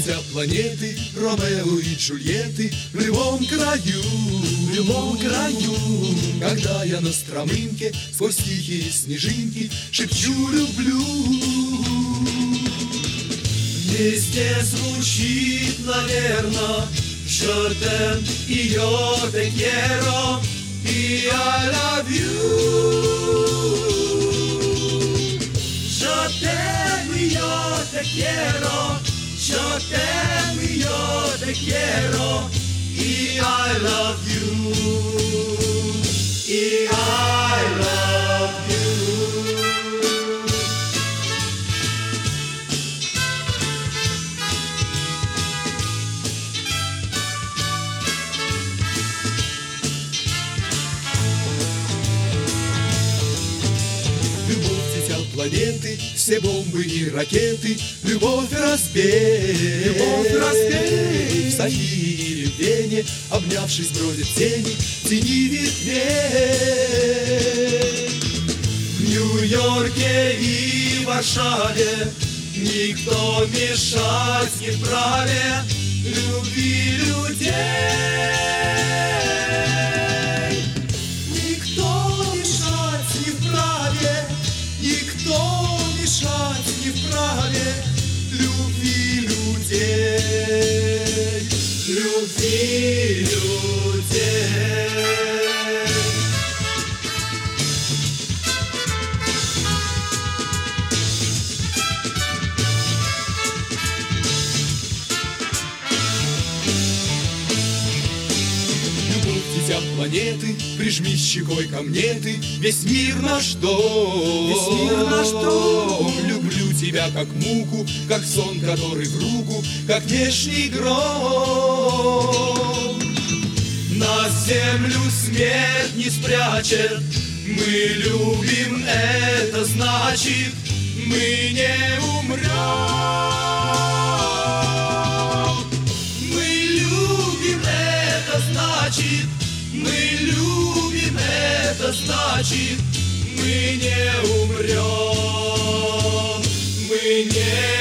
дитя планеты, Ромео и Джульетты в любом краю, когда я на стромынке сквозь тихие снежинки шепчу люблю. Вместе звучит, наверно, je t'aime и yo te quiero и I love you. Je t'aime y yo te quiero, yo t'aime y yo te quiero y I love you, y I love you. Планеты, все бомбы и ракеты, любовь разбей, в Софии или в Вене, обнявшись, бродят тени, тени ветвей. В Нью-Йорке и Варшаве никто мешать не вправе любви людей. Никто мешать не вправе, никто мешать не вправе любви людей, любви людей. Любовь, дитя планеты, прижмись щекой ко мне ты, весь мир наш дом, весь мир наш дом. Люблю тебя как муку, как сон, который в руку, как внешний гром. На землю смерть не спрячет, мы любим, это значит, мы не умрем. Мы любим, это значит, мы любим, это значит, мы не умрем, мы не